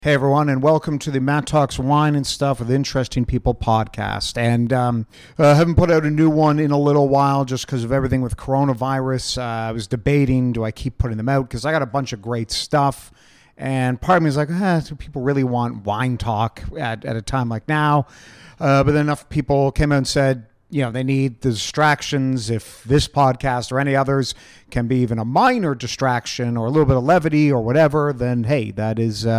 Hey everyone, and welcome to the Matt Talks Wine and Stuff with Interesting People podcast. And I haven't put out a new one in a little while just because of everything with coronavirus. I was debating, do I keep putting them out? Because I got a bunch of great stuff. And part of me is like, do people really want wine talk at a time like now? But then enough people came out and said, they need the distractions. If this podcast or any others can be even a minor distraction or a little bit of levity or whatever, then hey, that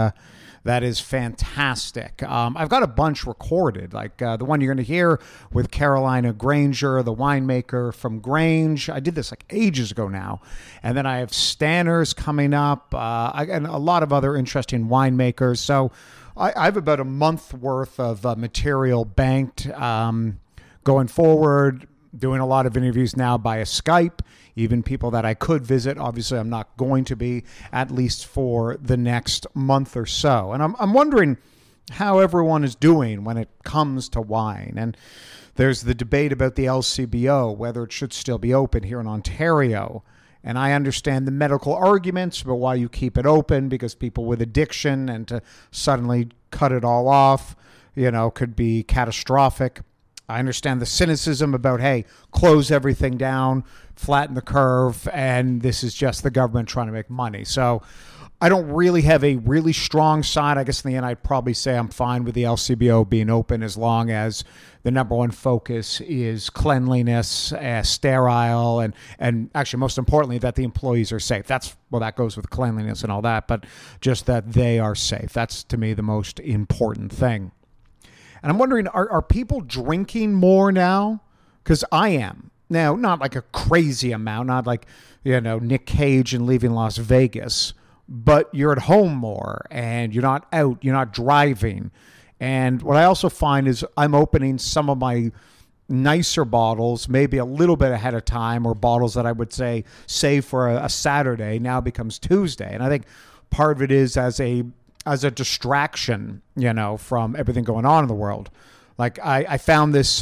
is fantastic. I've got a bunch recorded, like the one you're going to hear with Carolina Granger, the winemaker from Grange. I did this like ages ago now. And then I have Stanners coming up, and a lot of other interesting winemakers. So I have about a month worth of material banked going forward, doing a lot of interviews now via Skype. Even people that I could visit. Obviously, I'm not going to be, at least for the next month or so. And I'm wondering how everyone is doing when it comes to wine. And there's the debate about the LCBO, whether it should still be open here in Ontario. And I understand the medical arguments about why you keep it open, because people with addiction and to suddenly cut it all off, could be catastrophic. I understand the cynicism about, hey, close everything down, flatten the curve, and this is just the government trying to make money. So I don't really have a really strong side. I guess in the end, I'd probably say I'm fine with the LCBO being open as long as the number one focus is cleanliness, sterile, and actually most importantly, that the employees are safe. That goes with cleanliness and all that, but just that they are safe. That's, to me, the most important thing. And I'm wondering, are people drinking more now? Because I am. Now, not like a crazy amount, not like, Nick Cage and Leaving Las Vegas, but you're at home more and you're not out, you're not driving. And what I also find is I'm opening some of my nicer bottles, maybe a little bit ahead of time, or bottles that I would say save for a Saturday now becomes Tuesday. And I think part of it is as a distraction, from everything going on in the world. Like I found this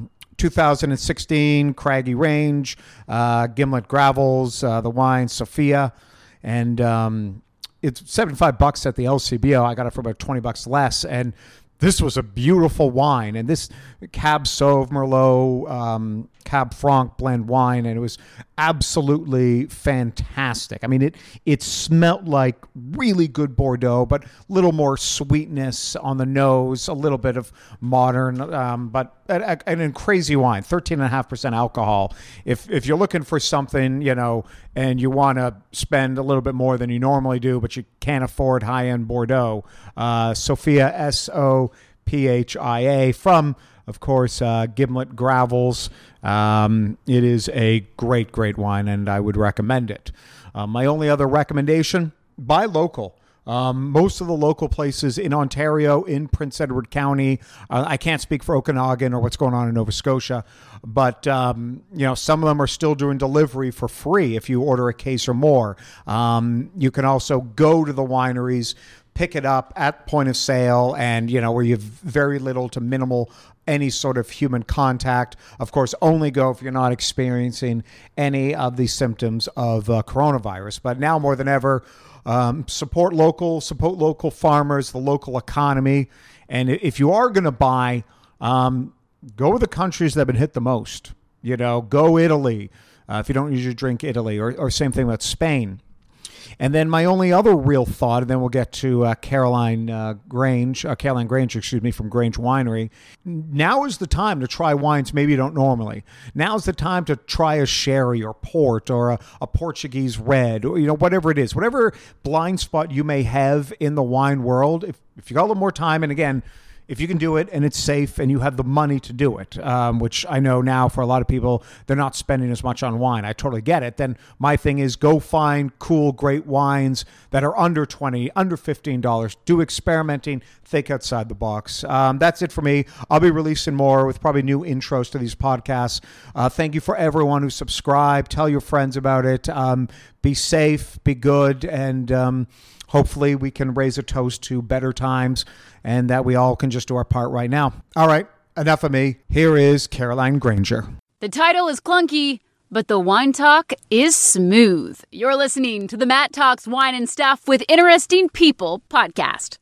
2016 Craggy Range, Gimlet Gravels, the wine Sophia, and it's $75 at the LCBO. I got it for about $20 less, and this was a beautiful wine. And this Cab Sauv Merlot, Cab Franc blend wine, and it was absolutely fantastic. I mean, it smelled like really good Bordeaux, but a little more sweetness on the nose, a little bit of modern, but a crazy wine, 13.5% alcohol. If you're looking for something, and you want to spend a little bit more than you normally do, but you can't afford high-end Bordeaux, Sophia, Sophia, from, of course, Gimlet Gravels. It is a great, great wine, and I would recommend it. My only other recommendation, buy local. Most of the local places in Ontario, in Prince Edward County, I can't speak for Okanagan or what's going on in Nova Scotia, but, some of them are still doing delivery for free if you order a case or more. You can also go to the wineries, pick it up at point of sale, and, where you have very little to minimal any sort of human contact. Of course, only go if you're not experiencing any of the symptoms of coronavirus. But now more than ever, support local farmers, the local economy. And if you are going to buy, go with the countries that have been hit the most. Go Italy, if you don't usually drink Italy, or same thing with Spain. And then my only other real thought, and then we'll get to Caroline Granger, from Grange Winery. Now is the time to try wines maybe you don't normally. Now is the time to try a sherry or port or a Portuguese red, or whatever it is, whatever blind spot you may have in the wine world. If you got a little more time, and again, if you can do it and it's safe and you have the money to do it, which I know now for a lot of people, they're not spending as much on wine. I totally get it. Then my thing is go find cool, great wines that are under $20, under $15. Do experimenting. Think outside the box. That's it for me. I'll be releasing more with probably new intros to these podcasts. Thank you for everyone who subscribed. Tell your friends about it. Be safe, be good, and hopefully we can raise a toast to better times and that we all can just do our part right now. All right, enough of me. Here is Caroline Granger. The title is clunky, but the wine talk is smooth. You're listening to the Matt Talks Wine and Stuff with Interesting People podcast.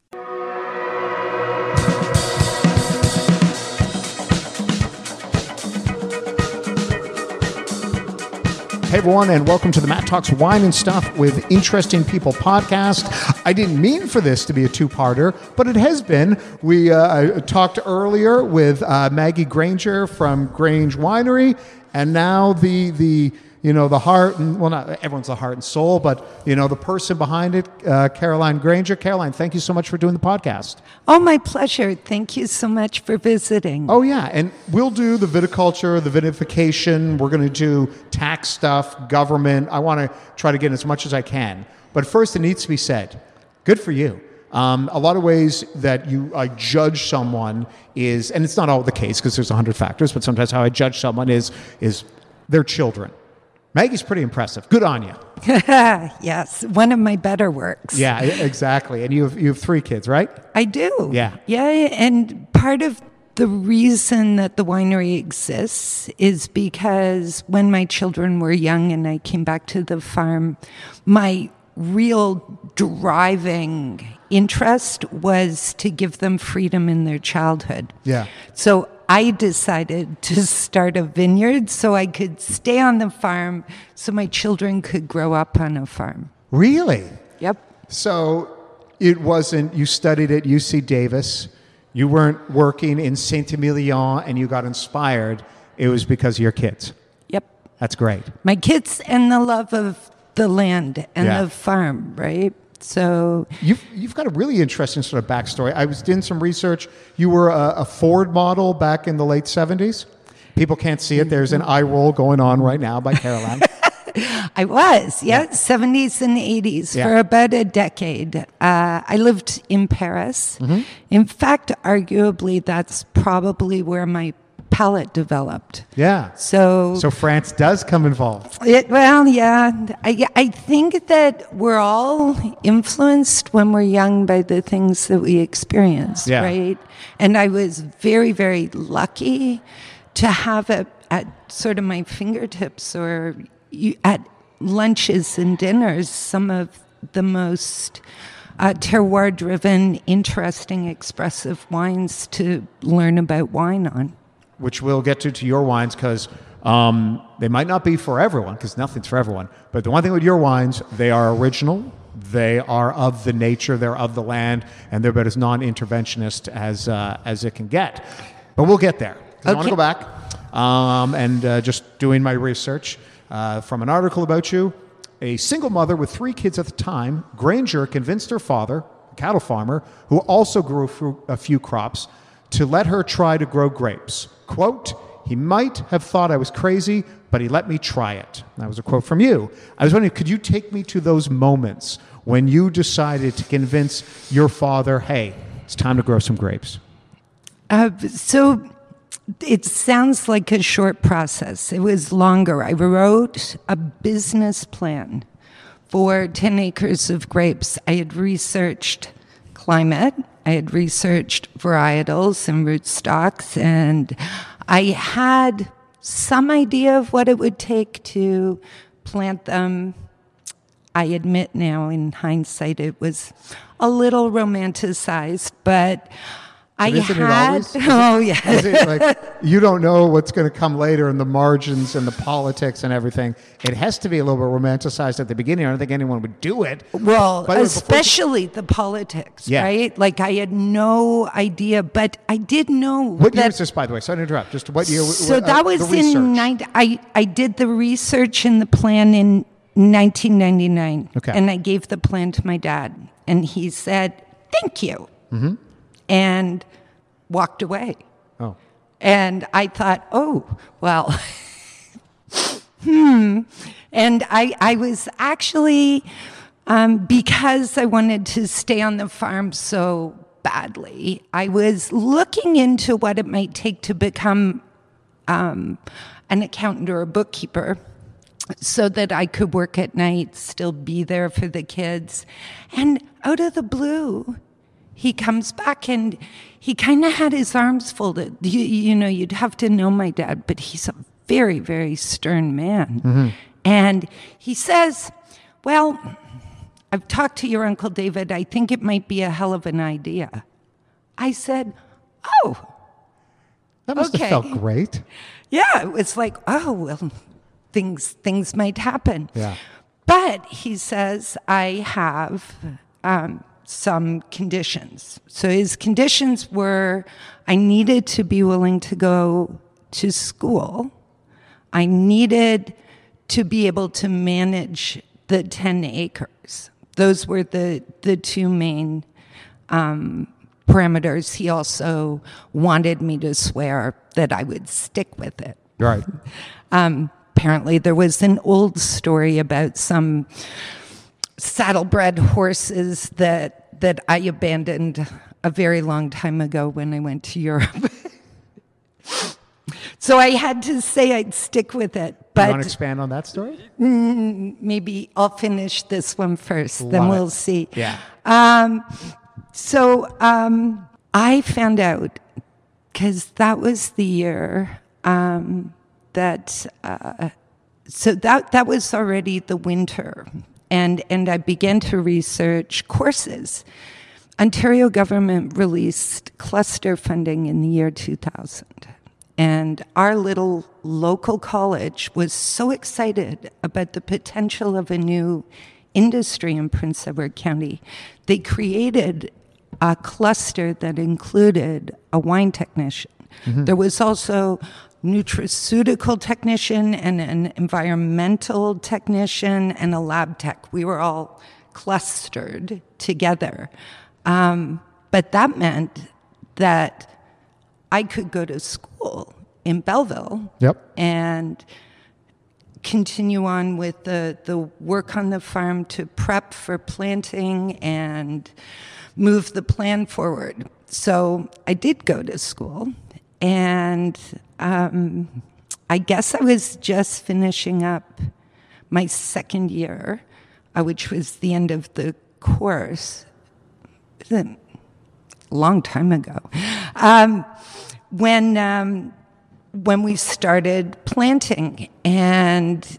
Hey everyone, and welcome to the Matt Talks Wine and Stuff with Interesting People podcast. I didn't mean for this to be a two-parter, but it has been. We talked earlier with Maggie Granger from Grange Winery, and now the heart, and well, not everyone's the heart and soul, but the person behind it, Caroline Granger. Caroline, thank you so much for doing the podcast. Oh, my pleasure. Thank you so much for visiting. Oh, yeah. And we'll do the viticulture, the vinification. We're going to do tax stuff, government. I want to try to get as much as I can. But first, it needs to be said, good for you. A lot of ways that I judge someone is, and it's not all the case because there's 100 factors, but sometimes how I judge someone is their children. Maggie's pretty impressive. Good on you. Yes, one of my better works. Yeah, exactly. And you have 3 kids, right? I do. Yeah. Yeah, and part of the reason that the winery exists is because when my children were young and I came back to the farm, my real driving interest was to give them freedom in their childhood. Yeah. So I decided to start a vineyard so I could stay on the farm so my children could grow up on a farm. Really? Yep. So it wasn't, you studied at UC Davis, you weren't working in Saint-Emilion and you got inspired. It was because of your kids. Yep. That's great. My kids and the love of the land and Yeah. the farm, right? So You've got a really interesting sort of backstory. I was doing some research. You were a Ford model back in the late 70s. People can't see it. There's an eye roll going on right now by Caroline. I was, 70s and 80s for about a decade. I lived in Paris. Mm-hmm. In fact, arguably, that's probably where my palate developed. Yeah. So France does come involved. I think that we're all influenced when we're young by the things that we experience, right? And I was very, very lucky to have it at sort of my fingertips or at lunches and dinners, some of the most terroir-driven, interesting, expressive wines to learn about wine on. Which we'll get to your wines because they might not be for everyone because nothing's for everyone. But the one thing with your wines, they are original. They are of the nature. They're of the land. And they're about as non-interventionist as it can get. But we'll get there. I want to go back and just doing my research from an article about you. A single mother with 3 kids at the time, Granger convinced her father, a cattle farmer, who also grew a few crops, to let her try to grow grapes. Quote, "He might have thought I was crazy, but he let me try it." That was a quote from you. I was wondering, could you take me to those moments when you decided to convince your father, hey, it's time to grow some grapes? So it sounds like a short process. It was longer. I wrote a business plan for 10 acres of grapes. I had researched climate. I had researched varietals and rootstocks, and I had some idea of what it would take to plant them. I admit now, in hindsight, it was a little romanticized, but Isn't it always? Is it like, you don't know what's going to come later in the margins and the politics and everything. It has to be a little bit romanticized at the beginning. I don't think anyone would do it. Well, especially the politics, right? Like I had no idea, but I did know. What year is this, by the way? Sorry to interrupt. Just what year? So that was I did the research and the plan in 1999. Okay. And I gave the plan to my dad, and he said, "Thank you." Mm-hmm. And walked away. Oh. And I thought, oh, well, And I was actually, because I wanted to stay on the farm so badly, I was looking into what it might take to become an accountant or a bookkeeper so that I could work at night, still be there for the kids. And out of the blue, he comes back and he kind of had his arms folded. You know, you'd have to know my dad, but he's a very, very stern man. And he says, well, I've talked to your Uncle David. I think it might be a hell of an idea. I said, oh, That must have felt great. yeah. It was like, oh, well, things might happen. Yeah. But he says, I have some conditions. So his conditions were, I needed to be willing to go to school. I needed to be able to manage the 10 acres. Those were the two main parameters. He also wanted me to swear that I would stick with it. Right. Apparently, there was an old story about some saddlebred horses that I abandoned a very long time ago when I went to Europe. So I had to say I'd stick with it. But You want to expand on that story? maybe I'll finish this one first, then we'll see. Yeah. So I found out, because that was the year that was already the winter, and I began to research courses. Ontario government released cluster funding in the year 2000. And our little local college was so excited about the potential of a new industry in Prince Edward County. They created a cluster that included a wine technician. There was also nutraceutical technician and an environmental technician and a lab tech. We were all clustered together. But that meant that I could go to school in Belleville and continue on with the work on the farm to prep for planting and move the plan forward. So I did go to school, and I guess I was just finishing up my second year, which was the end of the course. It was a long time ago. When we started planting, and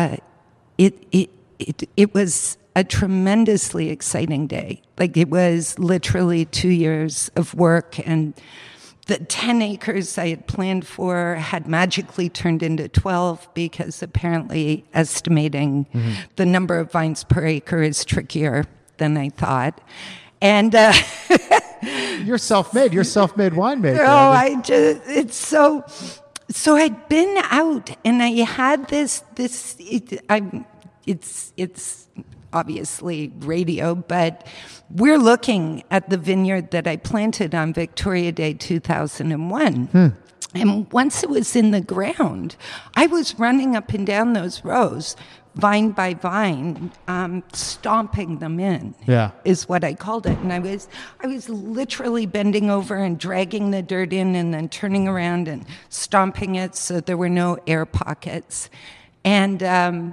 it was a tremendously exciting day. Like, it was literally 2 years of work, and the 10 acres I had planned for had magically turned into 12, because apparently estimating the number of vines per acre is trickier than I thought. And You're self-made. You're self-made winemaker. oh, it's so I'd been out, and I had this. It's obviously radio, but we're looking at the vineyard that I planted on Victoria Day 2001. And once it was in the ground, I was running up and down those rows, vine by vine, stomping them in. Yeah. Is what I called it. And I was literally bending over and dragging the dirt in, and then turning around and stomping it so there were no air pockets. And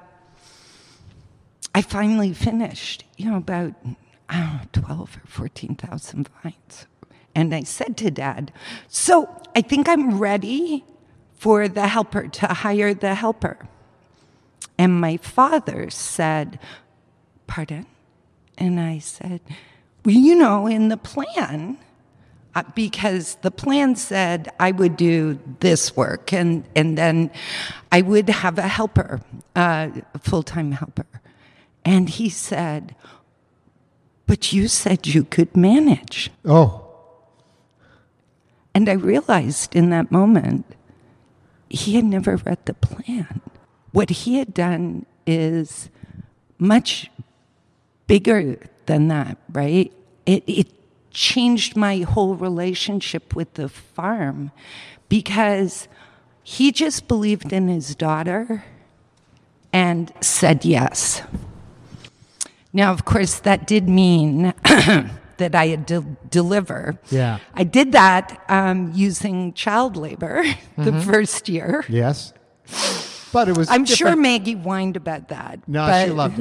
I finally finished, about 12 or 14,000 vines. And I said to Dad, so I think I'm ready for the helper, to hire the helper. And my father said, pardon? And I said, well, in the plan, because the plan said I would do this work, and then I would have a helper, a full-time helper. And he said, but you said you could manage. Oh. And I realized in that moment, he had never read the plan. What he had done is much bigger than that, right? It changed my whole relationship with the farm, because he just believed in his daughter and said yes. Now, of course, that did mean that I had to deliver. Yeah. I did that using child labor the first year. Yes. But it was I'm different. sure Maggie whined about that. No, but, she loved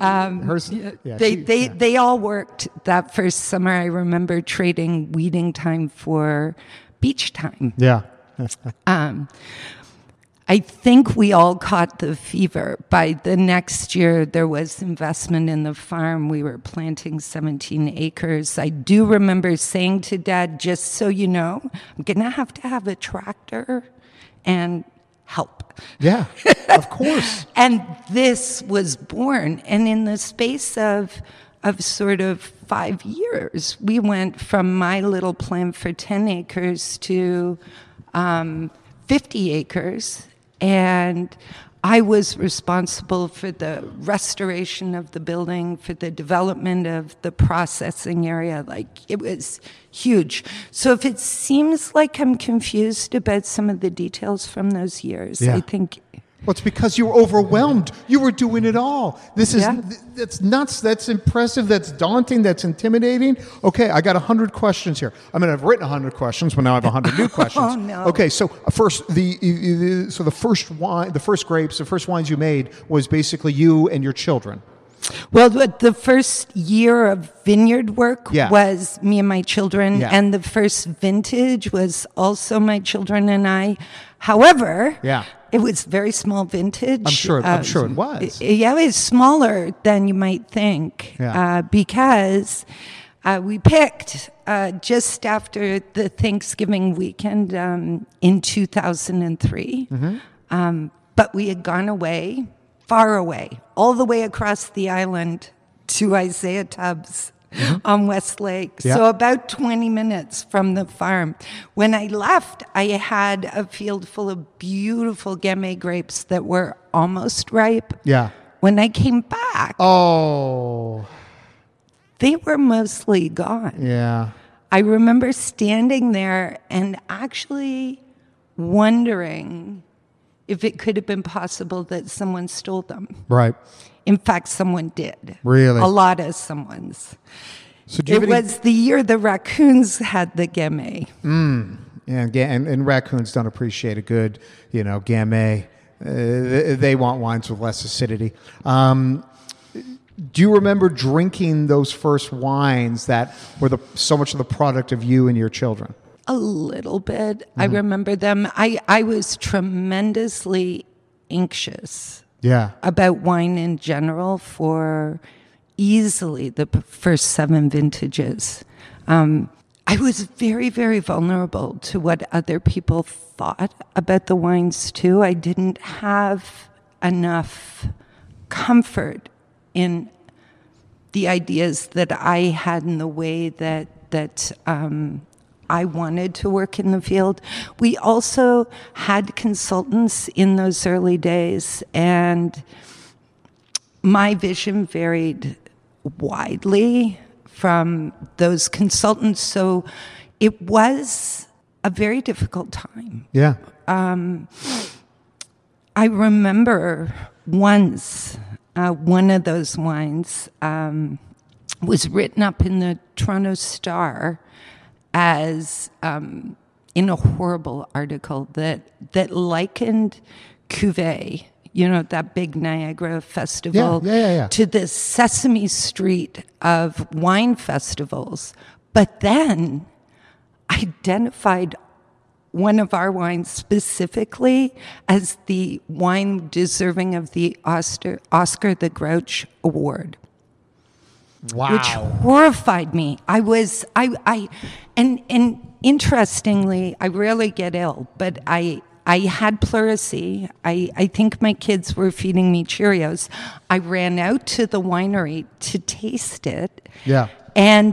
it. They all worked that first summer. I remember trading weeding time for beach time. Yeah. I think we all caught the fever. By the next year, there was investment in the farm. We were planting 17 acres. I do remember saying to Dad, just so you know, I'm going to have a tractor and help. Yeah, of course. And this was born. And in the space of sort of 5 years, we went from my little plan for 10 acres to 50 acres. And I was responsible for the restoration of the building, for the development of the processing area. Like, it was huge. So if it seems like I'm confused about some of the details from those years, Yeah. I think... Well, it's because you were overwhelmed. You were doing it all. This is that's nuts. That's impressive. That's daunting. That's intimidating. Okay, I got 100 questions here. I mean, I've written 100 questions, but now I have 100 new questions. Oh no. Okay, so first the first wine, the first grapes, the first wines you made was basically you and your children. Well, the first year of vineyard work was me and my children, and the first vintage was also my children and I. However, it was very small vintage. I'm sure it was. Yeah, it was smaller than you might think, because we picked just after the Thanksgiving weekend in 2003. But we had gone away, far away, all the way across the island to Isaiah Tubbs on West Lake. So about 20 minutes from the farm. When I left, I had a field full of beautiful Gamay grapes that were almost ripe. Yeah. When I came back, they were mostly gone. Yeah. I remember standing there and actually wondering if it could have been possible that someone stole them. Right. In fact, someone did. Really? A lot of someone's. So do you it was the year the raccoons had the Gamay. And raccoons don't appreciate a good, Gamay. They want wines with less acidity. Do you remember drinking those first wines that were so much of the product of you and your children? A little bit. I remember them. I was tremendously anxious about wine in general for easily the first 7 vintages. I was very, very vulnerable to what other people thought about the wines too. I didn't have enough comfort in the ideas that I had in the way that I wanted to work in the field. We also had consultants in those early days, and my vision varied widely from those consultants. So it was a very difficult time. Yeah. I remember once one of those wines was written up in the Toronto Star as in a horrible article that likened Cuvée, that big Niagara festival, to the Sesame Street of wine festivals, but then identified one of our wines specifically as the wine deserving of the Oscar the Grouch Award. Wow. Which horrified me. And interestingly, I rarely get ill, but I had pleurisy. I think my kids were feeding me Cheerios. I ran out to the winery to taste it. Yeah. And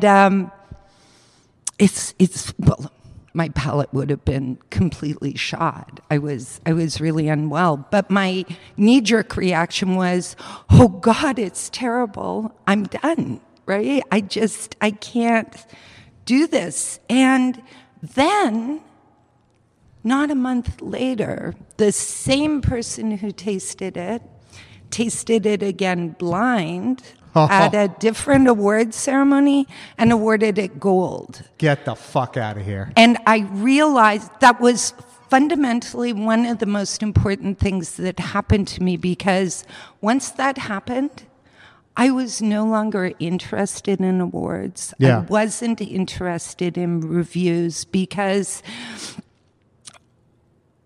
my palate would have been completely shot. I was really unwell. But my knee-jerk reaction was, oh God, it's terrible. I'm done, right? I can't do this. And then, not a month later, the same person who tasted it again blind at a different award ceremony and awarded it gold. Get the fuck out of here. And I realized that was fundamentally one of the most important things that happened to me, because once that happened, I was no longer interested in awards. Yeah. I wasn't interested in reviews because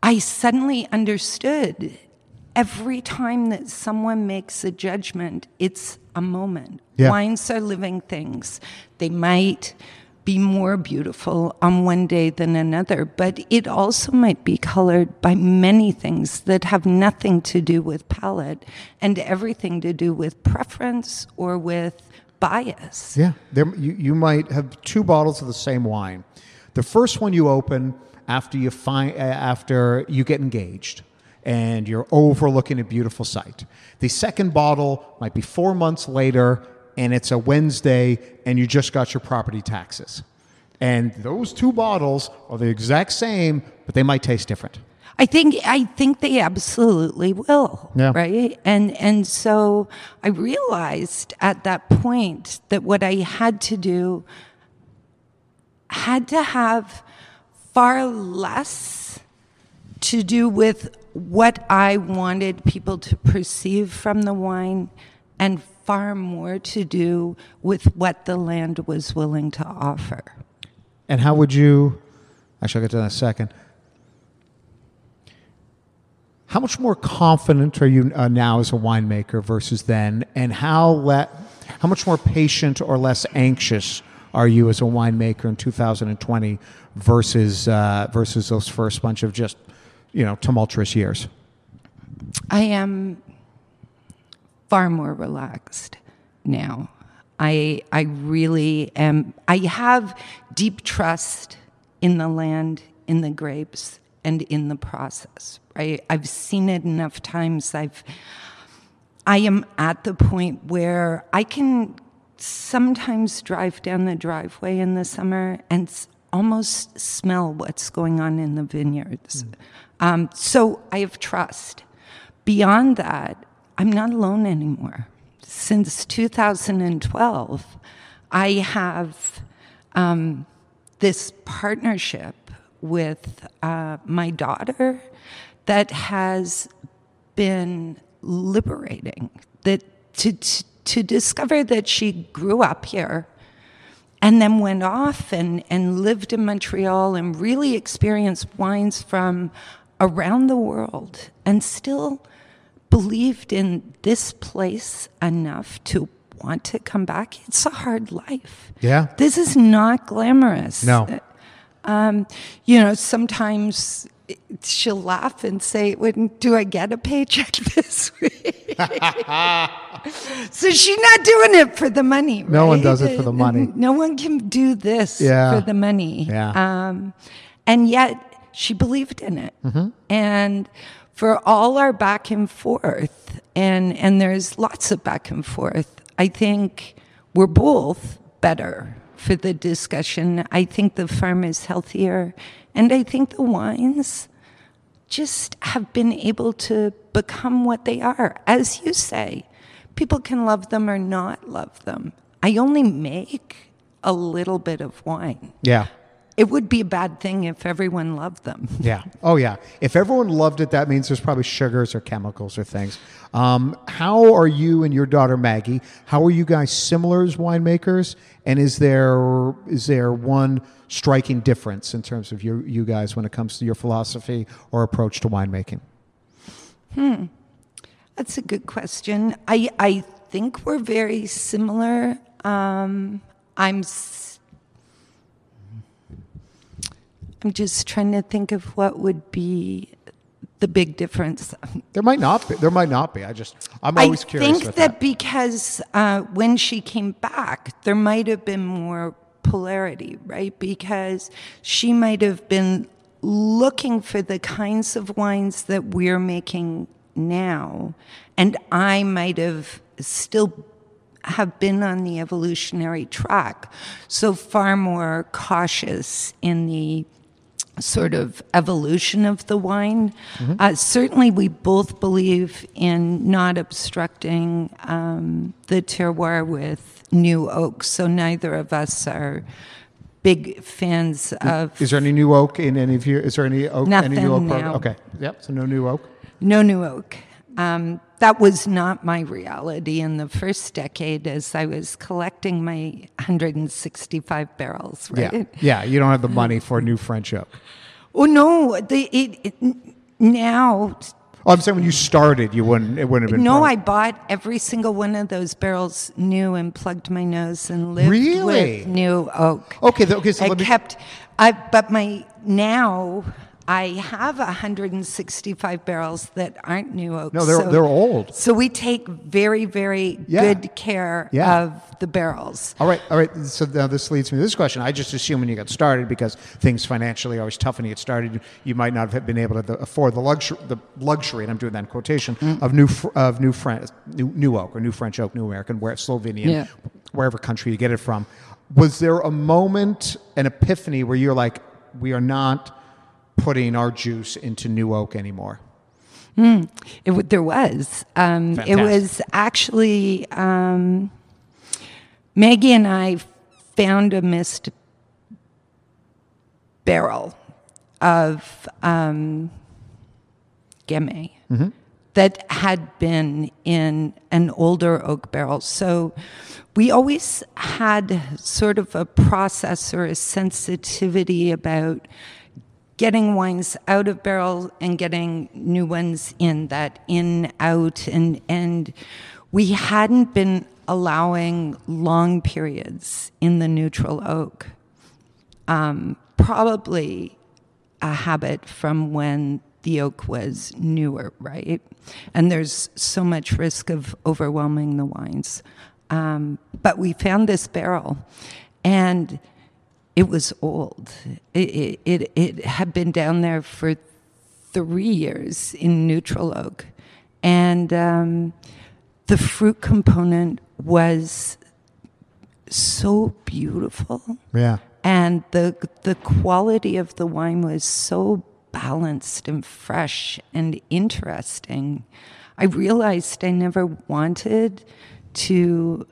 I suddenly understood every time that someone makes a judgment, it's a moment. Yeah. Wines are living things. They might be more beautiful on one day than another, but it also might be colored by many things that have nothing to do with palate and everything to do with preference or with bias. Yeah, you might have two bottles of the same wine. The first one you open after you get engaged and you're overlooking a beautiful sight. The second bottle might be 4 months later, and it's a Wednesday, and you just got your property taxes. And those two bottles are the exact same, but they might taste different. I think they absolutely will, Yeah. right? And so I realized at that point that what I had to do had to have far less to do with what I wanted people to perceive from the wine and far more to do with what the land was willing to offer. And how would you, actually I'll get to that in a second. How much more confident are you now as a winemaker versus then? And how much more patient or less anxious are you as a winemaker in 2020 versus those first bunch of just, tumultuous years? I am far more relaxed now. I really am. I have deep trust in the land, in the grapes, and in the process. Right? I've seen it enough times. I am at the point where I can sometimes drive down the driveway in the summer and almost smell what's going on in the vineyards. So I have trust. Beyond that, I'm not alone anymore. Since 2012, I have this partnership with my daughter that has been liberating. That to discover that she grew up here and then went off and lived in Montreal and really experienced wines from around the world and still believed in this place enough to want to come back. It's a hard life. Yeah. This is not glamorous. No. Sometimes she'll laugh and say, do I get a paycheck this week? So she's not doing it for the money, right? No one does it for the money. No one can do this for the money. Yeah. And yet she believed in it. Mm-hmm. And for all our back and forth, and there's lots of back and forth, I think we're both better for the discussion. I think the farm is healthier, and I think the wines just have been able to become what they are. As you say, people can love them or not love them. I only make a little bit of wine. Yeah. It would be a bad thing if everyone loved them. Yeah. Oh, yeah. If everyone loved it, that means there's probably sugars or chemicals or things. How are you and your daughter Maggie? How are you guys similar as winemakers? And is there one striking difference in terms of you guys when it comes to your philosophy or approach to winemaking? That's a good question. I think we're very similar. I'm just trying to think of what would be the big difference. There might not be. I'm always curious. I think that because when she came back, there might have been more polarity, right? Because she might have been looking for the kinds of wines that we're making now, and I might have still have been on the evolutionary track, so far more cautious in the sort of evolution of the wine. Mm-hmm. Certainly we both believe in not obstructing the terroir with new oak, so neither of us are big fans of... Is there any new oak in any of your... Is there any oak? Nothing any new oak now. Okay, yep, so no new oak. No new oak. That was not my reality in the first decade as I was collecting my 165 barrels, right? Yeah, you don't have the money for new French oak. Oh, no. now, Oh, I'm saying when you started, it wouldn't have been. no, broke. I bought every single one of those barrels new and plugged my nose and lived Really? with new oak. Okay, so I let me. kept, now I have 165 barrels that aren't new oak. No, they're old. So we take very, very Yeah. good care Yeah. of the barrels. All right. So now this leads me to this question. I just assume when you got started, because things financially are always tough when you get started, you might not have been able to afford the luxury, and I'm doing that in quotation, of new oak or new French oak, new American, where Slovenian, wherever country you get it from. Was there a moment, an epiphany, where you're like, we are not putting our juice into new oak anymore? There was. It was actually, Maggie and I found a missed barrel of Gamay that had been in an older oak barrel. So we always had sort of a process or a sensitivity about getting wines out of barrel and getting new ones in, that in, out, and we hadn't been allowing long periods in the neutral oak. Probably a habit from when the oak was newer, right? And there's so much risk of overwhelming the wines. But we found this barrel, and it was old. It had been down there for 3 years in neutral oak. And the fruit component was so beautiful. Yeah. And the quality of the wine was so balanced and fresh and interesting. I realized I never wanted to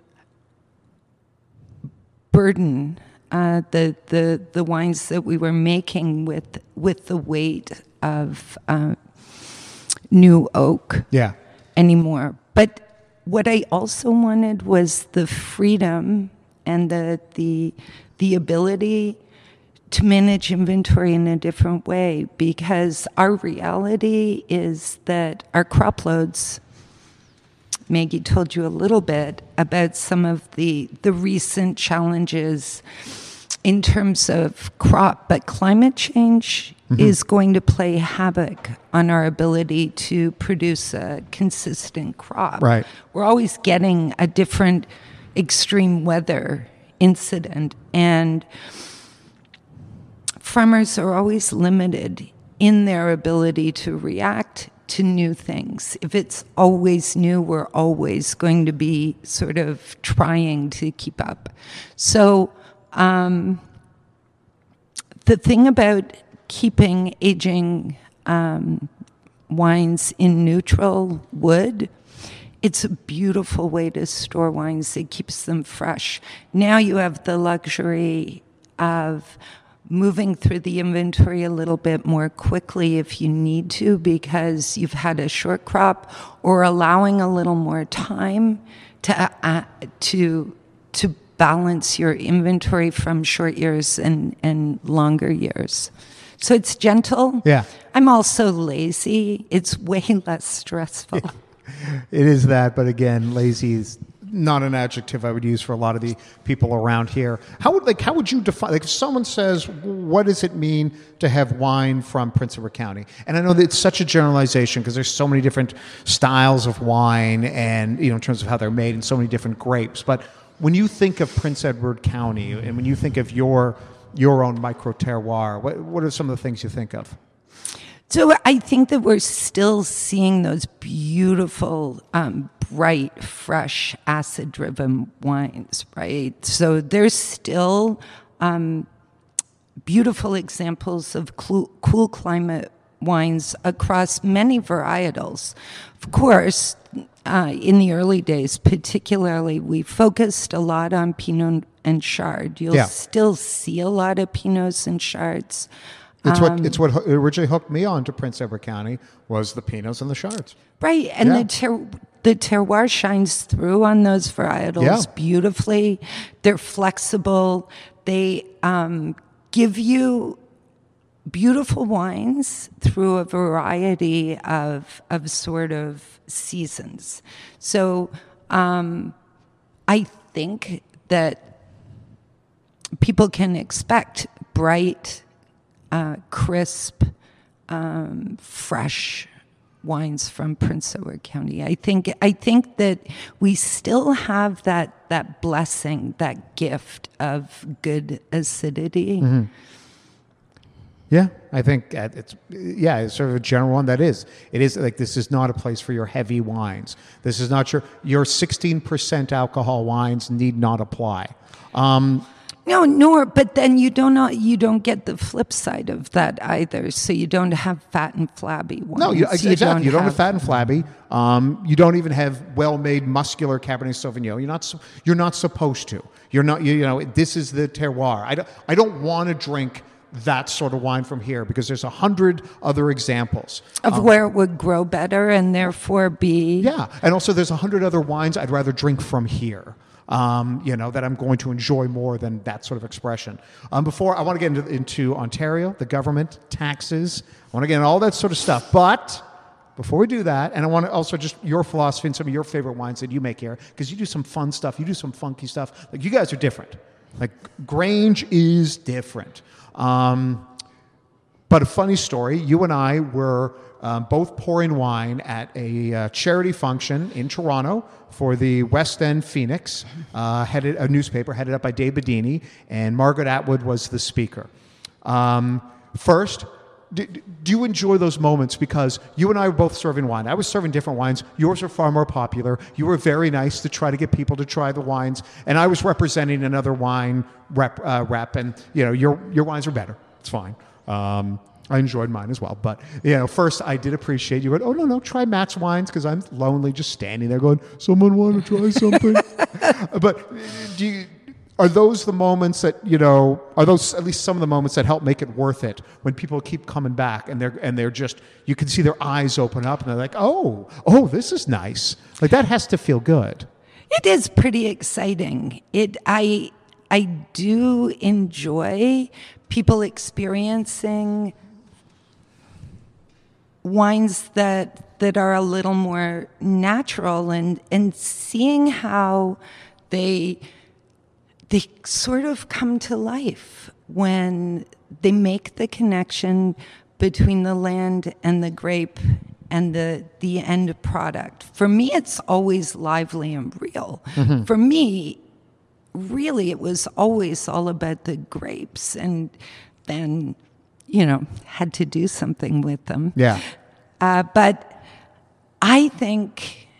burden the wines that we were making with the weight of new oak anymore. But what I also wanted was the freedom and the ability to manage inventory in a different way, because our reality is that our crop loads, Maggie told you a little bit about some of the recent challenges in terms of crop, but climate change is going to play havoc on our ability to produce a consistent crop. Right. We're always getting a different extreme weather incident, and farmers are always limited in their ability to react to new things. If it's always new, we're always going to be sort of trying to keep up. So the thing about keeping aging wines in neutral wood, it's a beautiful way to store wines. It keeps them fresh. Now you have the luxury of moving through the inventory a little bit more quickly if you need to, because you've had a short crop, or allowing a little more time to balance your inventory from short years and longer years. So it's gentle. Yeah. I'm also lazy. It's way less stressful. It is that, but again, lazy is not an adjective I would use for a lot of the people around here. How would you define, if someone says, what does it mean to have wine from Prince Edward County? And I know that it's such a generalization because there's so many different styles of wine, and in terms of how they're made, and so many different grapes. But when you think of Prince Edward County, and when you think of your own micro terroir, what are some of the things you think of? So I think that we're still seeing those beautiful, bright, fresh, acid-driven wines, right? So there's still beautiful examples of cool climate wines across many varietals. Of course, in the early days, particularly, we focused a lot on Pinot and Chard. You'll still see a lot of Pinots and Chards. It's what originally hooked me on to Prince Edward County was the Pinots and the Chards. Right, and the terroir shines through on those varietals beautifully. They're flexible. They give you beautiful wines through a variety of sort of seasons. So I think that people can expect bright, crisp, fresh wines from Prince Edward County. I think that we still have that blessing, that gift of good acidity. Mm-hmm. Yeah, I think it's sort of a general one. It is like, this is not a place for your heavy wines. This is not your 16% alcohol wines need not apply. But then you don't get the flip side of that either. So you don't have fat and flabby wines. No, exactly. You don't have fat and flabby. You don't even have well-made muscular Cabernet Sauvignon. You're not supposed to. You're not. This is the terroir. I don't want to drink that sort of wine from here, because there's 100 other examples of where it would grow better and therefore be. Yeah, and also there's 100 other wines I'd rather drink from here. That I'm going to enjoy more than that sort of expression. Before, I want to get into Ontario, the government, taxes. I want to get into all that sort of stuff. But before we do that, and I want to also just your philosophy and some of your favorite wines that you make here, because you do some fun stuff, you do some funky stuff. Like, you guys are different. Like, Grange is different. But a funny story, you and I were both pouring wine at a charity function in Toronto for the West End Phoenix, a newspaper headed up by Dave Bedini, and Margaret Atwood was the speaker. First, do you enjoy those moments? Because you and I were both serving wine. I was serving different wines. Yours are far more popular. You were very nice to try to get people to try the wines, and I was representing another wine rep, and your wines are better. It's fine. I enjoyed mine as well. But, first I did appreciate you. Went, oh, no, try Matt's wines, because I'm lonely just standing there going, someone want to try something? But are those the moments that, are those at least some of the moments that help make it worth it, when people keep coming back and they're just, you can see their eyes open up and they're like, oh, this is nice. Like, that has to feel good. It is pretty exciting. I do enjoy people experiencing wines that are a little more natural, and seeing how they sort of come to life when they make the connection between the land and the grape and the end product. For me, it's always lively and real. Mm-hmm. For me, really, it was always all about the grapes, and then, had to do something with them. Yeah. But I think,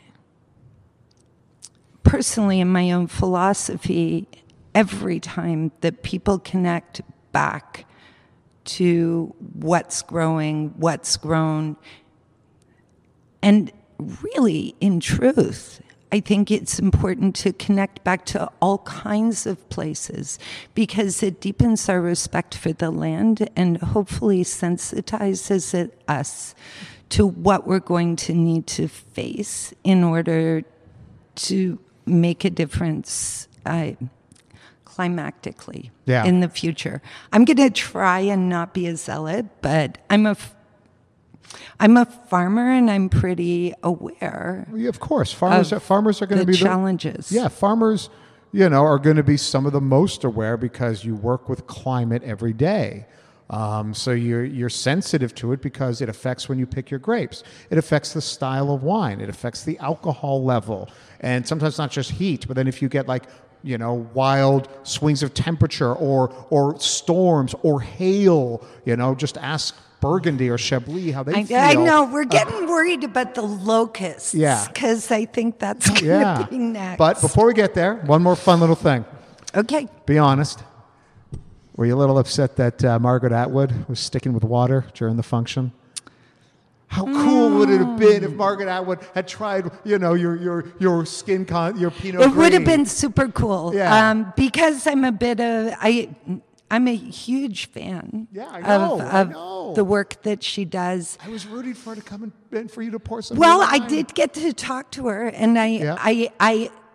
personally, in my own philosophy, every time that people connect back to what's growing, what's grown, and really, in truth, I think it's important to connect back to all kinds of places, because it deepens our respect for the land and hopefully sensitizes us to what we're going to need to face in order to make a difference climactically in the future. I'm going to try and not be a zealot, but I'm a farmer, and I'm pretty aware. Yeah, of course, farmers are going to be the challenges. Farmers, are going to be some of the most aware, because you work with climate every day. So you're sensitive to it, because it affects when you pick your grapes. It affects the style of wine. It affects the alcohol level, and sometimes not just heat, but then if you get wild swings of temperature or storms or hail, just ask Burgundy or Chablis how they feel. I know. We're getting worried about the locusts. Yeah. Because I think that's going to be next. But before we get there, one more fun little thing. Okay. Be honest. Were you a little upset that Margaret Atwood was sticking with water during the function? How cool would it have been if Margaret Atwood had tried, your skin your Pinot Gris? It would have been super cool. Yeah. Because I'm I'm a huge fan of the work that she does. I was rooting for her to come and for you to pour some. Well, I did get to talk to her, and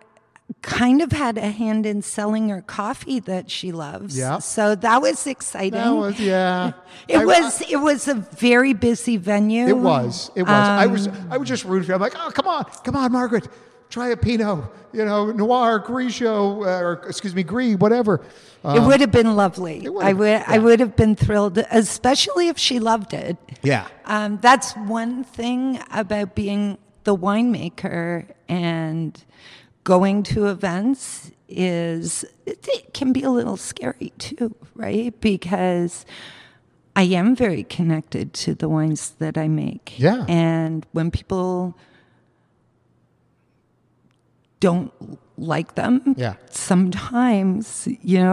kind of had a hand in selling her coffee that she loves. Yeah. So that was exciting. That was, yeah. It was a very busy venue. It was. I was just rooting for you. I'm like, oh, come on, Margaret, try a Pinot, Noir, Grigio, Gris, whatever. It would have been lovely. I would have been thrilled, especially if she loved it. Yeah. That's one thing about being the winemaker and going to events is it can be a little scary too, right? Because I am very connected to the wines that I make. Yeah. And when people don't like them, sometimes,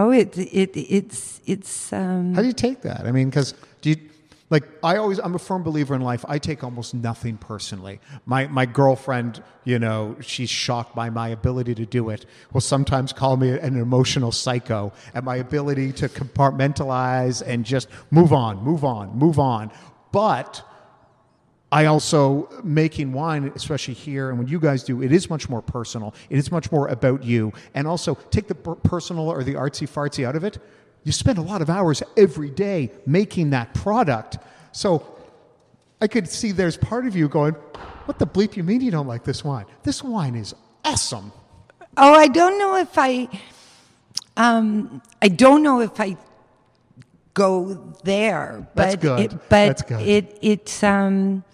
it's How do you take that? I mean, because I'm a firm believer in life. I take almost nothing personally. My girlfriend, she's shocked by my ability to do it. Will sometimes call me an emotional psycho at my ability to compartmentalize and just move on. But I also, making wine, especially here, and when you guys do, it is much more personal. It is much more about you. And also, take the personal or the artsy-fartsy out of it. You spend a lot of hours every day making that product. So I could see there's part of you going, what the bleep you mean you don't like this wine? This wine is awesome. Oh, I don't know if I go there. But That's good. That's good.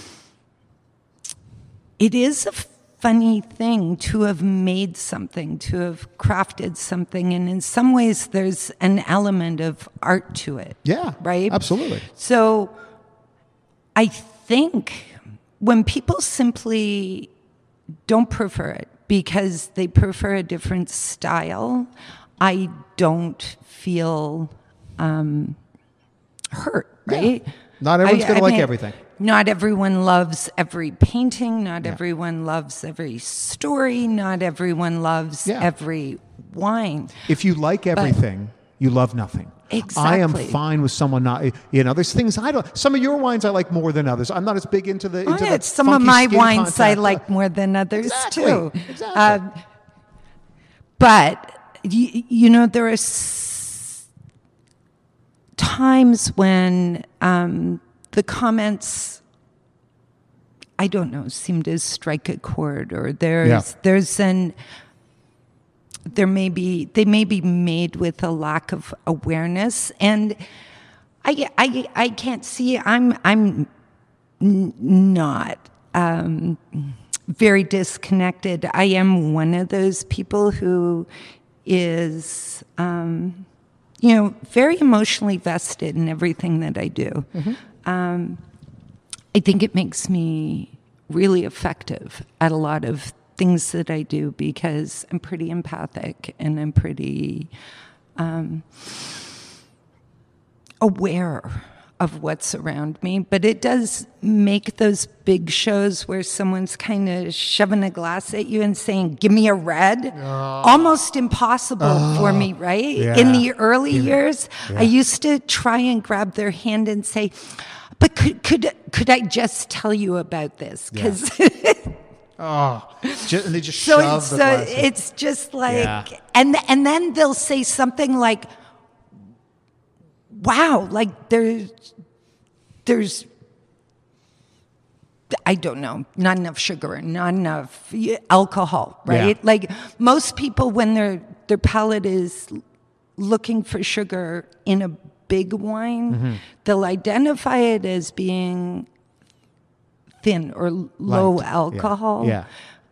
It is a funny thing to have made something, to have crafted something, and in some ways there's an element of art to it. Yeah, right? Absolutely. So I think when people simply don't prefer it because they prefer a different style, I don't feel hurt, right? Yeah. Not everyone's going to like everything. Not everyone loves every painting. Not everyone loves every story. Not everyone loves every wine. If you like everything, you love nothing. Exactly. I am fine with someone not, there's things I don't, some of your wines I like more than others. I'm not as big into the some of my wines I like more than others too. Exactly. But, there are times when the comments, I don't know, seem to strike a chord, or they may be made with a lack of awareness, and I can't see. I'm not very disconnected. I am one of those people who is very emotionally vested in everything that I do. Mm-hmm. I think it makes me really effective at a lot of things that I do because I'm pretty empathic and I'm pretty aware of what's around me. But it does make those big shows where someone's kind of shoving a glass at you and saying, give me a red, almost impossible for me, right? Yeah. In the early years, I used to try and grab their hand and say, but could I just tell you about this? Because and they just shove the glass. So it's just like, and then they'll say something like, wow, like there's I don't know, not enough sugar, not enough alcohol, right? Yeah. Like most people, when their palate is looking for sugar in a big wine, they'll identify it as being thin or low alcohol. Yeah.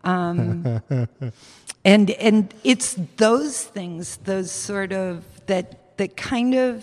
And it's those things, those sort of that kind of,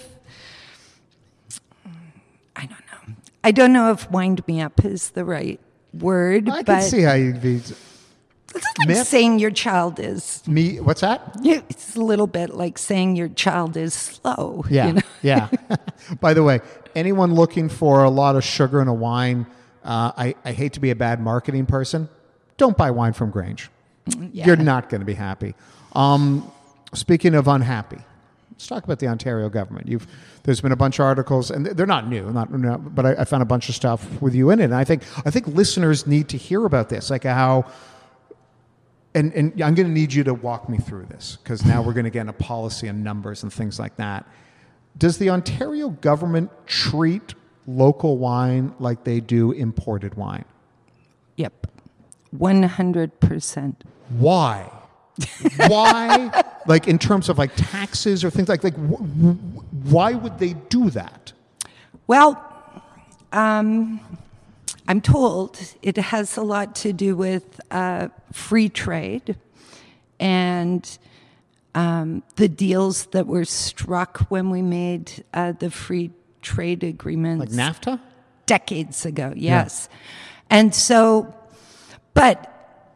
I don't know if wind me up is the right word. I can see how you'd be. It's like saying your child is. Me? What's that? It's a little bit like saying your child is slow. Yeah. Yeah. By the way, anyone looking for a lot of sugar in a wine, I hate to be a bad marketing person. Don't buy wine from Grange. Yeah. You're not going to be happy. Speaking of unhappy, let's talk about the Ontario government. There's been a bunch of articles, and they're not new, but I found a bunch of stuff with you in it. And I think listeners need to hear about this, like how and I'm going to need you to walk me through this, because now we're going to get into policy and numbers and things like that. Does the Ontario government treat local wine like they do imported wine? Yep. 100%. Why? Why? Like, in terms of like taxes or things why would they do that? Well, I'm told it has a lot to do with free trade and the deals that were struck when we made the free trade agreements. Like NAFTA? Decades ago, yes. Yeah. And so, but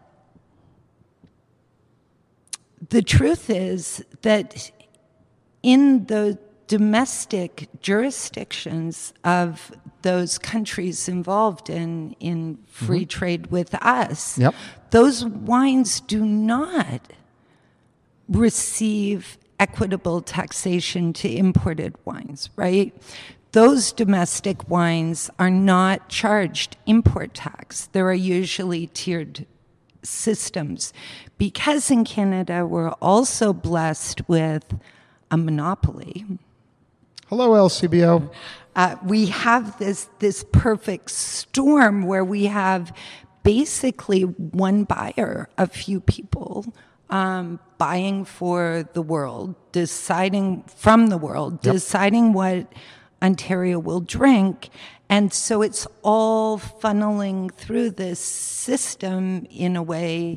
the truth is that in the domestic jurisdictions of those countries involved in free trade with us, those wines do not receive equitable taxation to imported wines, right? Those domestic wines are not charged import tax. There are usually tiered systems. Because in Canada, we're also blessed with a monopoly. Hello, LCBO. We have this perfect storm where we have basically one buyer, a few people, buying for the world, deciding from the world, deciding what Ontario will drink. And so it's all funneling through this system in a way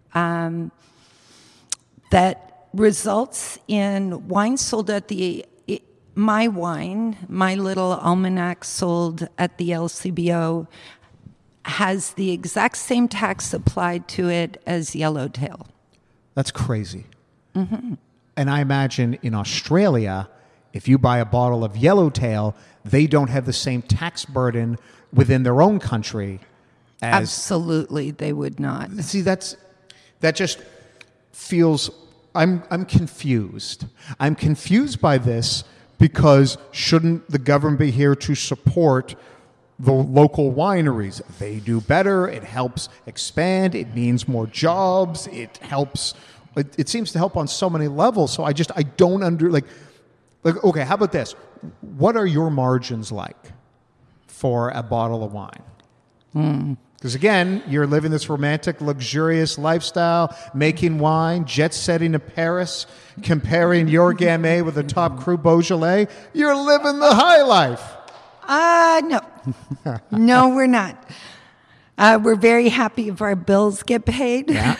that results in wine sold at my little almanac sold at the LCBO has the exact same tax applied to it as Yellowtail. That's crazy. Mm-hmm. And I imagine in Australia, if you buy a bottle of Yellowtail, they don't have the same tax burden within their own country as... Absolutely, they would not. See, that just feels... I'm confused. I'm confused by this because shouldn't the government be here to support the local wineries? They do better. It helps expand. It means more jobs. It helps... It seems to help on so many levels. So I don't okay, how about this? What are your margins like for a bottle of wine? Because again, you're living this romantic, luxurious lifestyle, making wine, jet-setting to Paris, comparing your Gamay with a top cru Beaujolais. You're living the high life. No. No, we're not. We're very happy if our bills get paid. Yeah.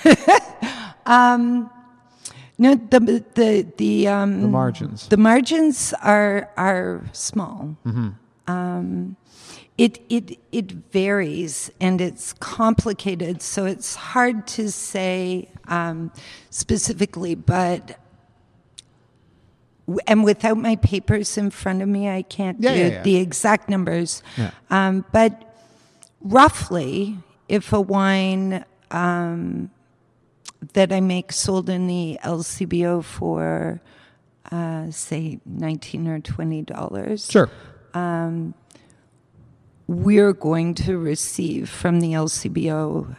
No, the margins. The margins are small. Mm-hmm. It varies and it's complicated, so it's hard to say specifically. But and without my papers in front of me, I can't do the exact numbers. Yeah. But roughly, if a wine that I make sold in the LCBO for, say, $19 or $20. Sure. We're going to receive from the LCBO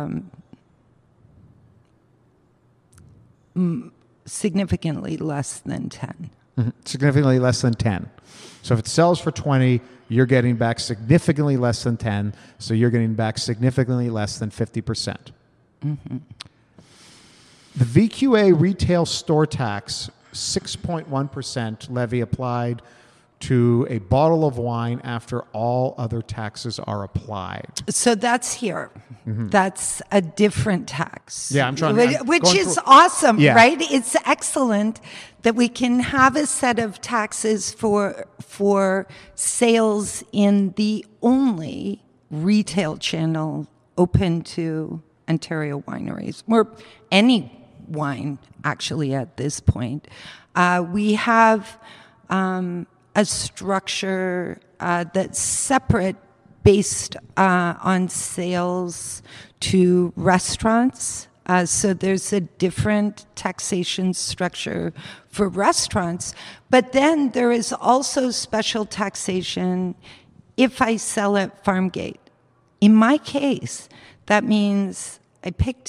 significantly less than 10. Mm-hmm. Significantly less than 10. So if it sells for 20, you're getting back significantly less than 10. So you're getting back significantly less than 50%. Mm-hmm. The VQA retail store tax, 6.1% levy applied to a bottle of wine after all other taxes are applied. So that's here. Mm-hmm. That's a different tax. Yeah, which is awesome, right? It's excellent that we can have a set of taxes for sales in the only retail channel open to Ontario wineries, or any wine, actually, at this point. We have a structure that's separate based on sales to restaurants. So there's a different taxation structure for restaurants. But then there is also special taxation if I sell at Farmgate. In my case, that means I picked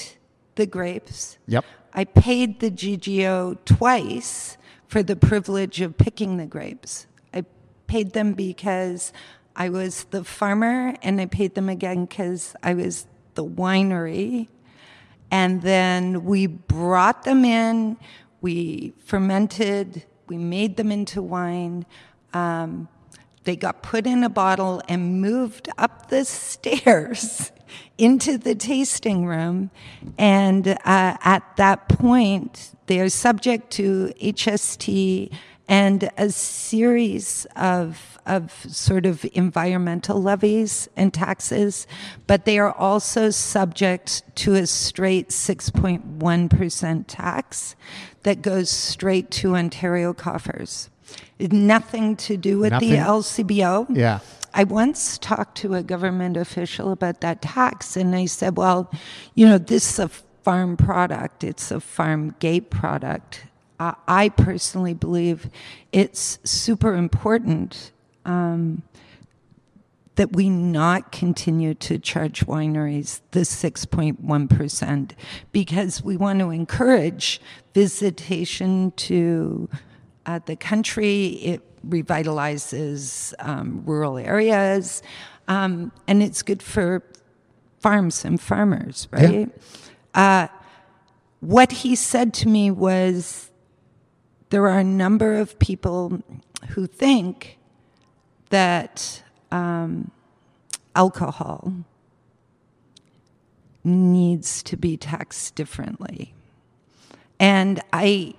the grapes. Yep. I paid the GGO twice for the privilege of picking the grapes. I paid them because I was the farmer, and I paid them again because I was the winery. And then we brought them in, we fermented, we made them into wine. They got put in a bottle and moved up the stairs into the tasting room. And at that point, they are subject to HST and a series of sort of environmental levies and taxes, but they are also subject to a straight 6.1% tax that goes straight to Ontario coffers. Nothing to do with the LCBO. Yeah. I once talked to a government official about that tax, and I said, well, you know, this is a farm product. It's a farm gate product. I personally believe it's super important that we not continue to charge wineries the 6.1% because we want to encourage visitation to the country. It revitalizes rural areas, and it's good for farms and farmers, right? Yeah. What he said to me was, there are a number of people who think that alcohol needs to be taxed differently. And I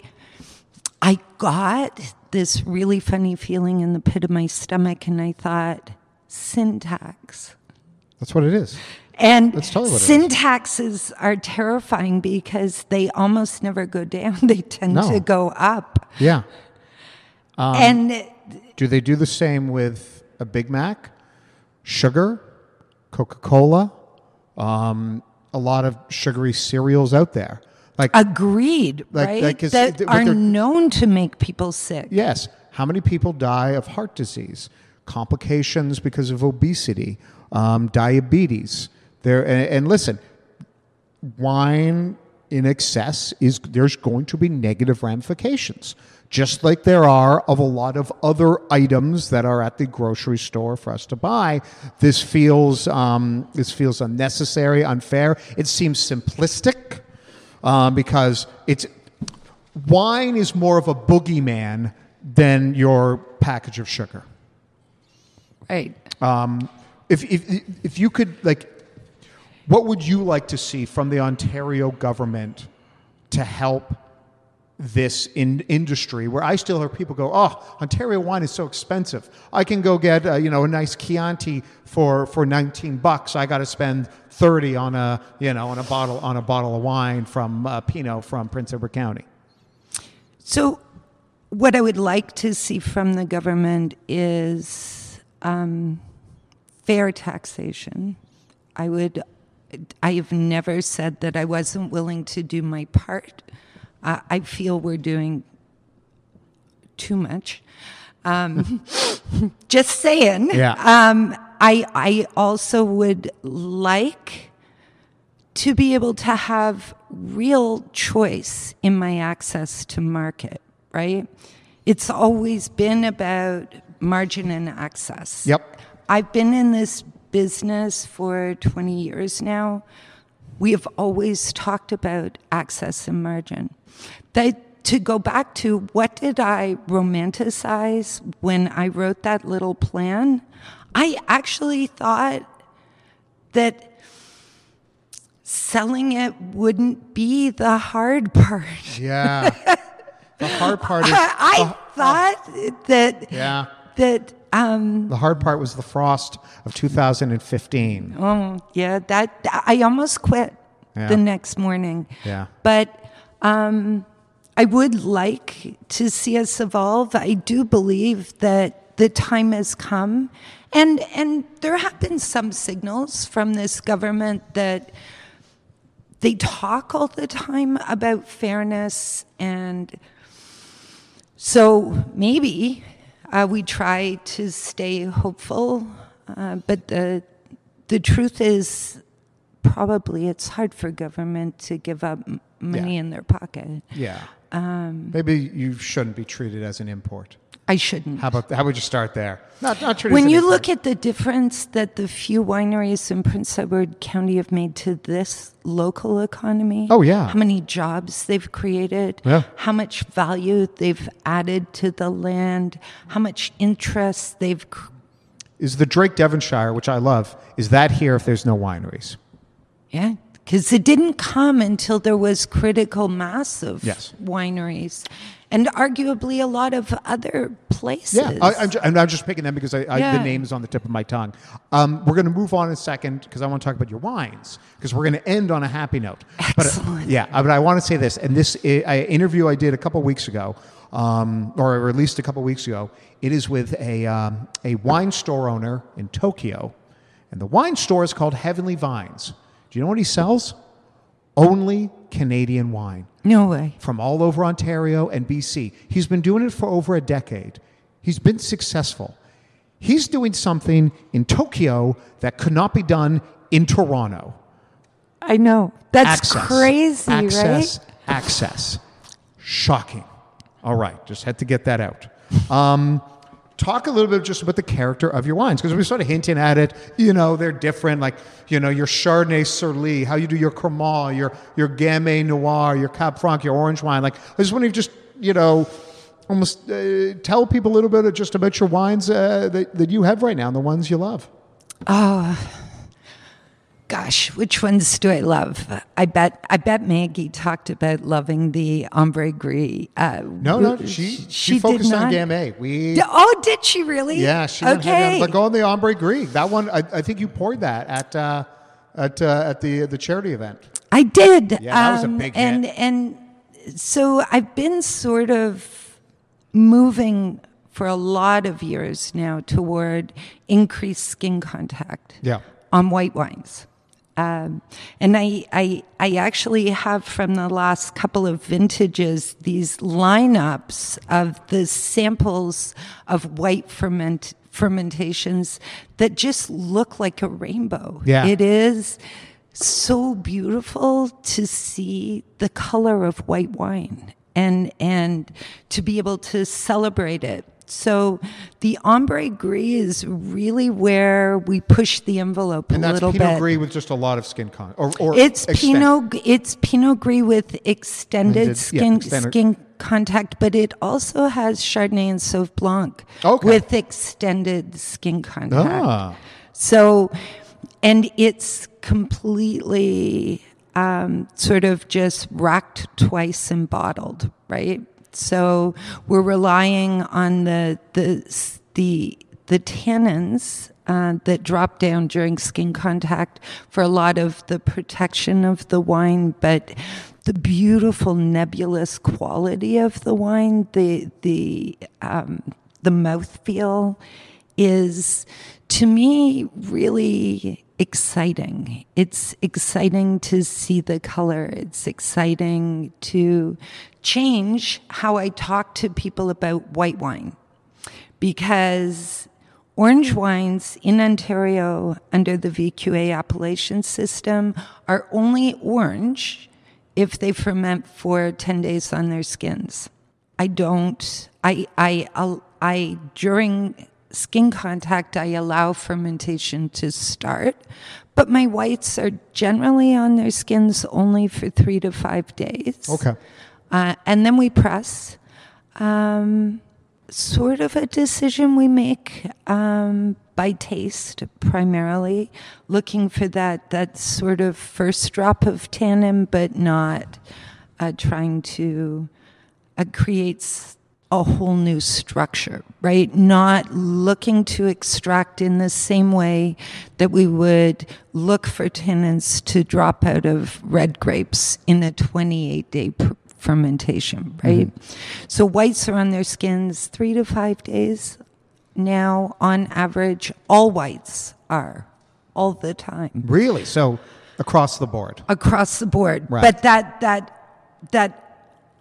got this really funny feeling in the pit of my stomach, and I thought, sin tax. That's what it is. And That's totally what sin taxes are terrifying because they almost never go down. They tend to go up. Yeah. And do they do the same with a Big Mac, sugar, Coca-Cola, a lot of sugary cereals out there? Agreed, right? That are known to make people sick. Yes. How many people die of heart disease, complications because of obesity, diabetes? And listen, wine in excess there's going to be negative ramifications, just like there are of a lot of other items that are at the grocery store for us to buy. This feels unnecessary, unfair. It seems simplistic because wine is more of a boogeyman than your package of sugar. Right. If you could, what would you like to see from the Ontario government to help this industry, where I still hear people go, oh, Ontario wine is so expensive. I can go get a nice Chianti for $19. I got to spend $30 on a bottle of wine from Pinot from Prince Edward County. So, what I would like to see from the government is fair taxation. I have never said that I wasn't willing to do my part. I feel we're doing too much. Just saying. Yeah. I also would like to be able to have real choice in my access to market, right? It's always been about margin and access. Yep. I've been in this business for 20 years now. We have always talked about access and margin. To go back to what did I romanticize when I wrote that little plan, I actually thought that selling it wouldn't be the hard part. Yeah. The hard part is... I thought that... Yeah. That... the hard part was the frost of 2015. Oh, yeah. That I almost quit the next morning. Yeah. But I would like to see us evolve. I do believe that the time has come. And there have been some signals from this government that they talk all the time about fairness. And so maybe we try to stay hopeful. But the truth is probably it's hard for government to give up money in their pocket. Yeah. Maybe you shouldn't be treated as an import. I shouldn't. How would you start there? Not treated When as an you import. look at the difference that the few wineries in Prince Edward County have made to this local economy. Oh, yeah. How many jobs they've created. Yeah. How much value they've added to the land. How much interest they've Is the Drake Devonshire, which I love, is that here if there's no wineries? Yeah, because it didn't come until there was critical mass of Yes. wineries, and arguably a lot of other places. Yeah, I'm just picking them because the name is on the tip of my tongue. We're going to move on in a second because I want to talk about your wines because we're going to end on a happy note. Excellent. But I want to say this, and this interview I did a couple weeks ago, or released a couple weeks ago. It is with a wine store owner in Tokyo, and the wine store is called Heavenly Vines. Do you know what he sells? Only Canadian wine. No way. From all over Ontario and BC. He's been doing it for over a decade. He's been successful. He's doing something in Tokyo that could not be done in Toronto. I know. That's crazy, right? Access. Shocking. All right, just had to get that out. Talk a little bit just about the character of your wines, because we sort of hinting at it. You know, they're different. Like, you know, your Chardonnay Sur Lie, how you do your Cremant, your Gamay Noir, your Cab Franc, your orange wine. Like, I just want to just, you know, almost tell people a little bit just about your wines that you have right now and the ones you love. Oh, gosh, which ones do I love? I bet Maggie talked about loving the Ombre Gris. No, she focused on Gamay. Did she really? Yeah, she went ahead but go on the Ombre Gris. That one, I think you poured that at the charity event. I did. Yeah, that was a big hit. And so I've been sort of moving for a lot of years now toward increased skin contact on white wines. And I actually have from the last couple of vintages these lineups of the samples of white fermentations that just look like a rainbow. Yeah. It is so beautiful to see the color of white wine and to be able to celebrate it. So the Ombre Gris is really where we push the envelope a little bit. And that's Pinot Gris with just a lot of skin contact. It's Pinot Gris with extended skin contact, but it also has Chardonnay and Sauv Blanc with extended skin contact. So, and it's completely sort of just racked twice and bottled, right? So we're relying on the tannins that drop down during skin contact for a lot of the protection of the wine, but the beautiful nebulous quality of the wine, the mouthfeel is, to me, really exciting. It's exciting to see the color. It's exciting to change how I talk to people about white wine, because orange wines in Ontario under the VQA appellation system are only orange if they ferment for 10 days on their skins. During skin contact, I allow fermentation to start, but my whites are generally on their skins only for 3 to 5 days. Okay. And then we press. Sort of a decision we make by taste, primarily, looking for that sort of first drop of tannin, but not trying to create a whole new structure, right? Not looking to extract in the same way that we would look for tannins to drop out of red grapes in a 28-day fermentation, right? Mm-hmm. So whites are on their skins 3 to 5 days. Now, on average, all whites are all the time. Really? So across the board? Across the board. Right. But that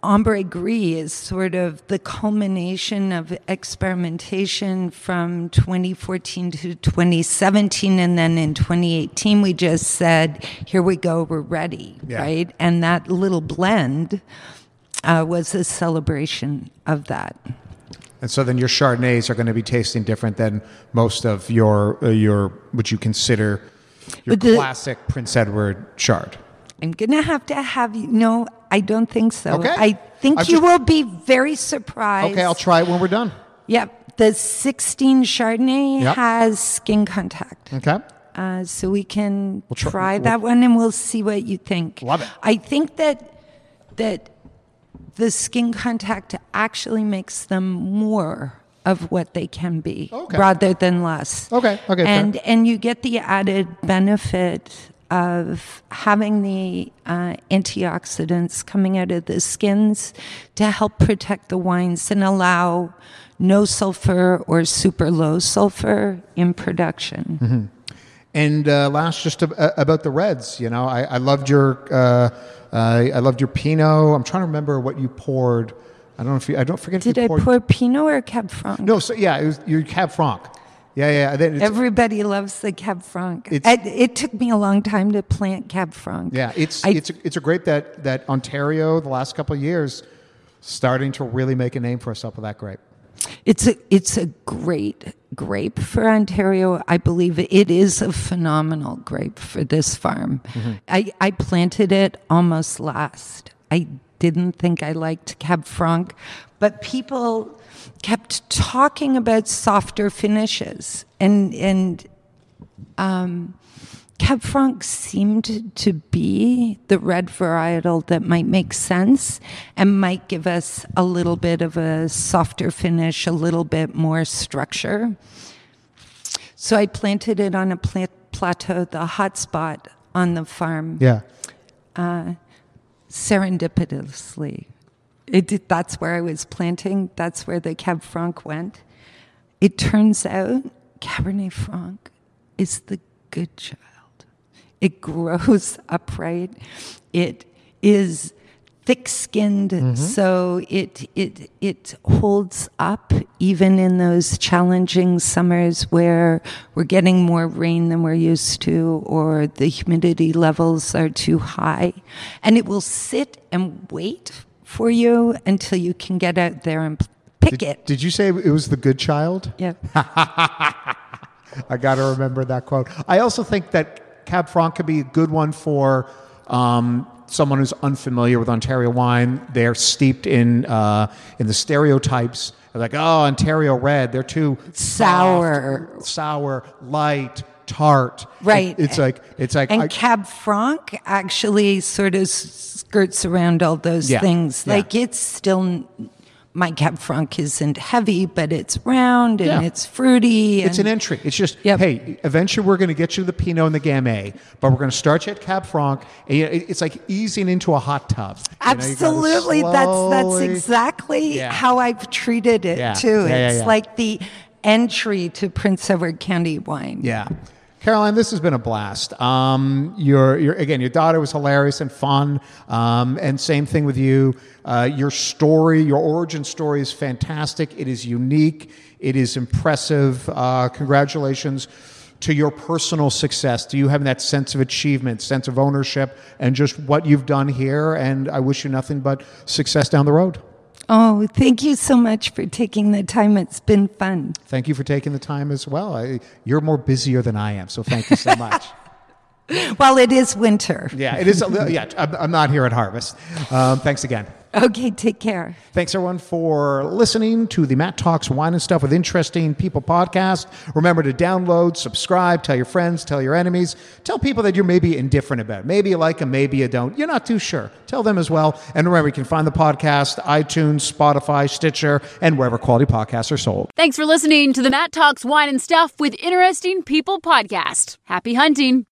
Ambre Gris is sort of the culmination of experimentation from 2014 to 2017. And then in 2018, we just said, here we go, we're ready, right? And that little blend was a celebration of that. And so then your Chardonnays are going to be tasting different than most of your what you consider your classic Prince Edward Chard. I'm going to have you. No, I don't think so. Okay. I think you will be very surprised. Okay, I'll try it when we're done. Yep. The 16 Chardonnay has skin contact. Okay. So we can try that one and we'll see what you think. Love it. I think that the skin contact actually makes them more of what they can be rather than less. Okay. And you get the added benefit of having the antioxidants coming out of the skins to help protect the wines and allow no sulfur or super low sulfur in production. Mm-hmm. And last, just about the reds, I loved your Pinot. I'm trying to remember what you poured. I don't forget. Did I pour Pinot or Cab Franc? No, so it was your Cab Franc. Yeah. Everybody loves the Cab Franc. It took me a long time to plant Cab Franc. Yeah, it's a grape that Ontario the last couple of years starting to really make a name for itself with that grape. It's a great grape for Ontario. I believe it is a phenomenal grape for this farm. Mm-hmm. I planted it almost last. I didn't think I liked Cab Franc, but people kept talking about softer finishes, and Cab Franc seemed to be the red varietal that might make sense and might give us a little bit of a softer finish, a little bit more structure. So I planted it on a plateau, the hot spot on the farm. Yeah. Serendipitously. That's where I was planting. That's where the Cab Franc went. It turns out Cabernet Franc is the good child. It grows upright. It is thick-skinned, so it holds up even in those challenging summers where we're getting more rain than we're used to, or the humidity levels are too high. And it will sit and wait for you until you can get out there and pick it. Did you say it was the good child? Yeah. I got to remember that quote. I also think that Cab Franc could be a good one for someone who's unfamiliar with Ontario wine. They're steeped in the stereotypes. They're like, oh, Ontario red. They're too sour, light, tart. Right. It's like. And Cab Franc actually sort of skirts around all those things. Yeah. Like it's still. My Cab Franc isn't heavy, but it's round and it's fruity. It's an entry. It's just, hey, eventually we're going to get you the Pinot and the Gamay, but we're going to start you at Cab Franc. And it's like easing into a hot tub. Absolutely. That's exactly how I've treated it, too. It's like the entry to Prince Edward County wine. Yeah. Caroline, this has been a blast. Your daughter was hilarious and fun, and same thing with you. Your story, your origin story is fantastic. It is unique. It is impressive. Congratulations to your personal success, to you having that sense of achievement, sense of ownership, and just what you've done here. And I wish you nothing but success down the road. Oh, thank you so much for taking the time. It's been fun. Thank you for taking the time as well. You're more busier than I am, so thank you so much. Well, it is winter. Yeah, it is. I'm not here at harvest. Thanks again. Okay, take care. Thanks, everyone, for listening to the Matt Talks Wine and Stuff with Interesting People podcast. Remember to download, subscribe, tell your friends, tell your enemies, tell people that you're maybe indifferent about. Maybe you like them, maybe you don't. You're not too sure. Tell them as well. And remember, you can find the podcast, iTunes, Spotify, Stitcher, and wherever quality podcasts are sold. Thanks for listening to the Matt Talks Wine and Stuff with Interesting People podcast. Happy hunting.